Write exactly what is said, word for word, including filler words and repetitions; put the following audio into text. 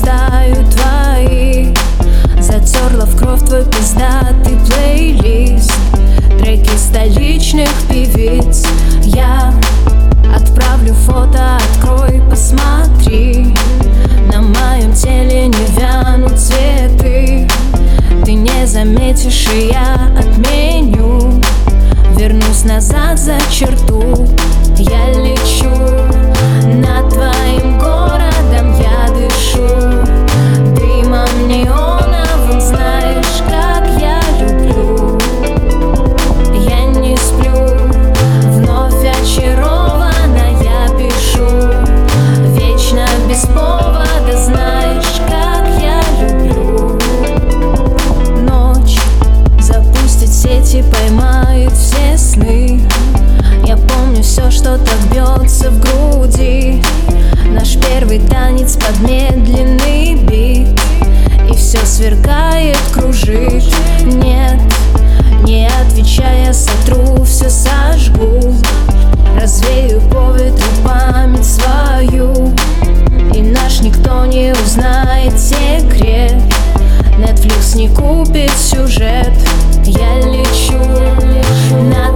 листаю твои, затерла в кровь твой пиздатый плейлист, треки столичных певиц. Я отправлю фото, открой, посмотри. На моем теле не вянут цветы, ты не заметишь, и я отменю. Вернусь назад за черту, я лечу над твоим городом, я дышу дымом неоновым. Знаешь, как я люблю, я не сплю, вновь очарована, я пишу вечно без повода. Знаешь, как я люблю. Ночь запустит сети, поймает все сны. Я помню все, что так бьется в груди. Наш первый танец под медленный бит, и все сверкает, кружит. Нет, не отвечая, сотру, все сожгу, развею по ветру память свою. И наш никто не узнает секрет, Netflix не купит сюжет. Я лечу над